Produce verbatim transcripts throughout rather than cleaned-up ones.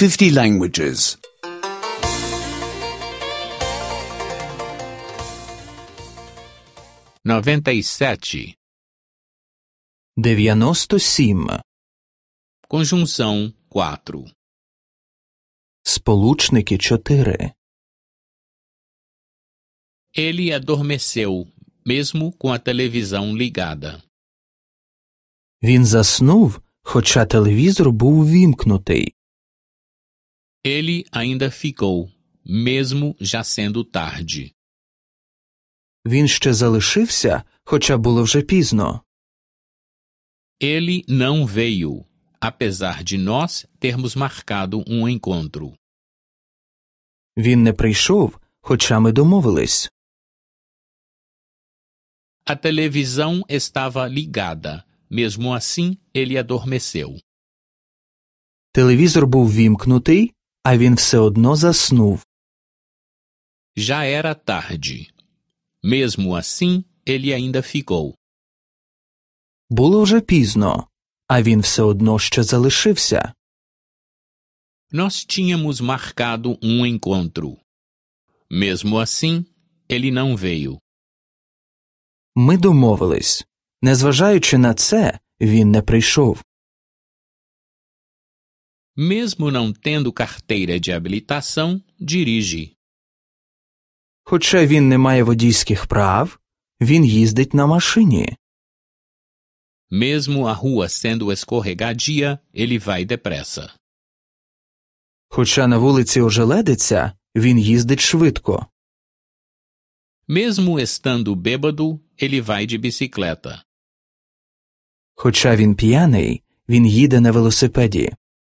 fifty languages. noventa e sete. дев'яносто сім. Conjunção quatro. Сполучники чотири. Ele adormeceu, mesmo com a televisão ligada. Він заснув, хоча телевізор був ввімкнутий. Ele ainda ficou, mesmo já sendo tarde. Він ще залишився, хоча було вже пізно. Ele não veio, apesar de nós termos marcado um encontro. Він не прийшов, хоча ми домовились. A televisão estava ligada, mesmo assim ele adormeceu. Телевізор був ввімкнутий, а він все одно заснув. Já era tarde. Mesmo assim, ele ainda ficou. Було вже пізно, а він все одно ще залишився. Nós tínhamos marcado um encontro. Mesmo assim, ele não veio. Ми домовились. Незважаючи на це, він не прийшов. Mesmo não tendo carteira de habilitação, dirige. Хоча він не має водійських прав, він їздить на машині. Mesmo a rua sendo escorregadia, ele vai depressa. Хоча на вулиці ожеледиться, він їздить швидко. Mesmo estando bêbado, ele vai de bicicleta. Хоча він п'яний, він їде на велосипеді.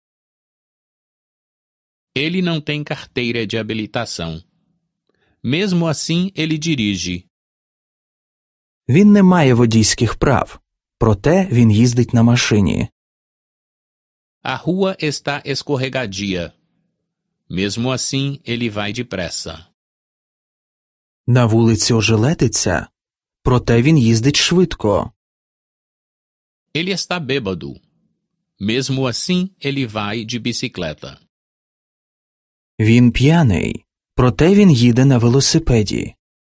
Ele não tem carteira de habilitação. Mesmo assim, ele dirige. Він не має водійських прав, проте він їздить на машині. A rua está escorregadia. Mesmo assim, ele vai depressa. На вулиці ожеледиться, проте він їздить швидко. Ele está bêbado. Mesmo assim, ele vai de bicicleta. Він п'яний, проте він їде на велосипеді.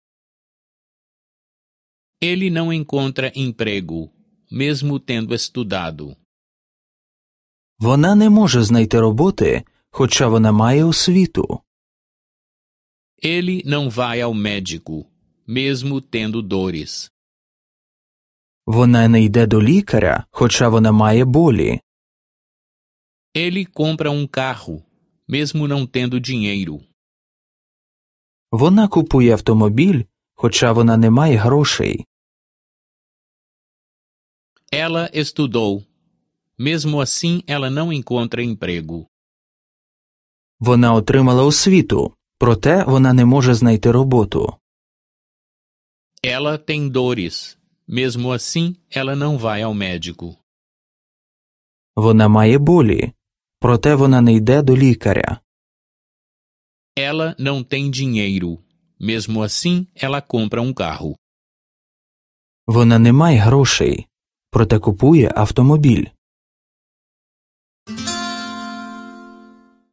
Ele não encontra emprego, mesmo tendo estudado. Вона не може знайти роботи, хоча вона має освіту. Ele não vai ao médico, mesmo tendo dores. Вона не йде до лікаря, хоча вона має болі. Ele compra um carro, mesmo não tendo dinheiro. Вона купує автомобіль, хоча вона не має грошей. Ela estudou. Mesmo assim, ela não encontra emprego. Вона отримала освіту, проте вона не може знайти роботу. Ela tem dores. Mesmo assim, ela não vai ao médico. Вона має болі, проте вона не йде до лікаря. Ela não tem dinheiro. Mesmo assim, ela compra um carro. Вона не має грошей, проте купує автомобіль.